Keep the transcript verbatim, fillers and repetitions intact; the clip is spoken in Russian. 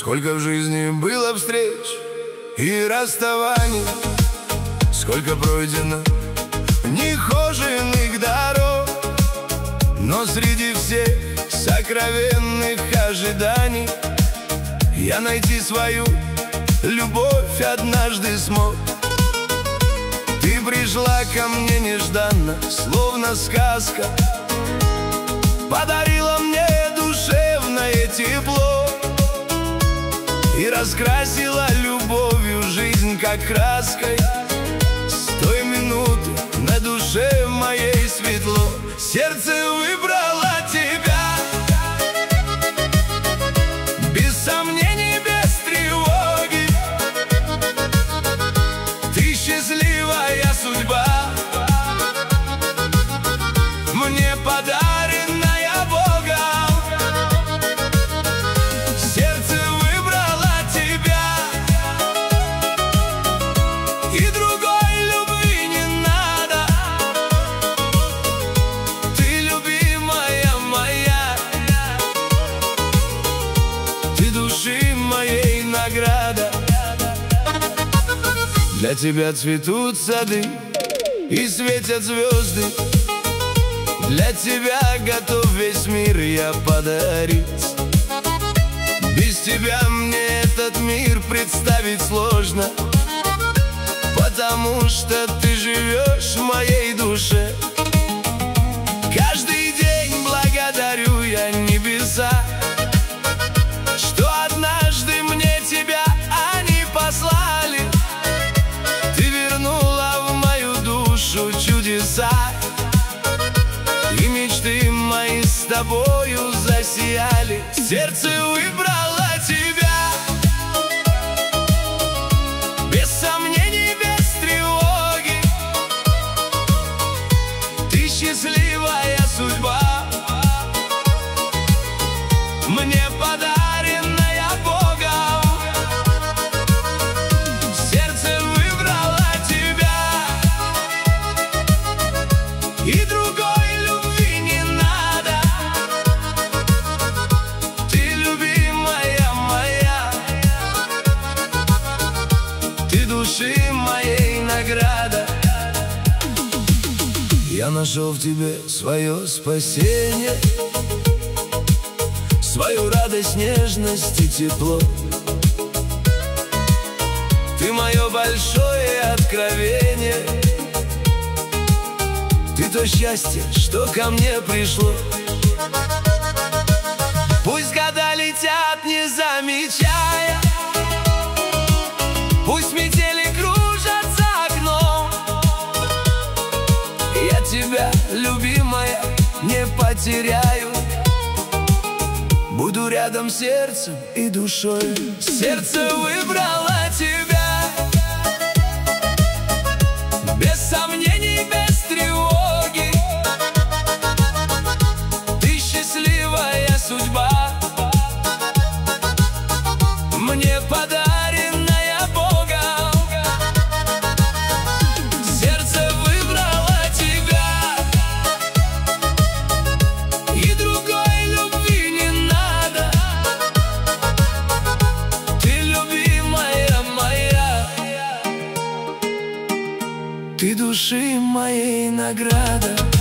Сколько в жизни было встреч и расставаний, сколько пройдено нехоженных дорог, но среди всех сокровенных ожиданий я найти свою любовь однажды смог. Ты пришла ко мне нежданно, словно сказка, подарила мне душевное тепло и раскрасила любовью жизнь, как краской. С той минуты на душе моей светло. Сердце выбрало тебя, без сомнений, без тревоги. Ты счастливая судьба, мне подаренная Богом. Сердце выбрало тебя, и другой любви не надо. Ты любимая моя, ты души моей награда. Для тебя цветут сады и светят звезды, для тебя готов весь мир я подарить. Без тебя мне этот мир представить сложно, потому что ты живешь в моей душе. Каждый день благодарю я небеса, что однажды мне тебя они послали. Ты вернула в мою душу чудеса, и мечты мои с тобою засияли. Сердце выбрало тебя, без сомнений, без тревоги. Ты счастливая судьба, мне подаренная Богом. Сердце выбрало тебя, и другой души моей награда. Я нашел в тебе свое спасение, свою радость, нежность и тепло. Ты мое большое откровение, ты то счастье, что ко мне пришло. Пусть года летят, не замечая, пусть метели кружат за окном, я тебя, любимая, не потеряю. Буду рядом сердцем и душой. Сердце выбрало тебя, без сомнений, без тревоги. Ты счастливая судьба, мне подаренная. Ты души моей награда.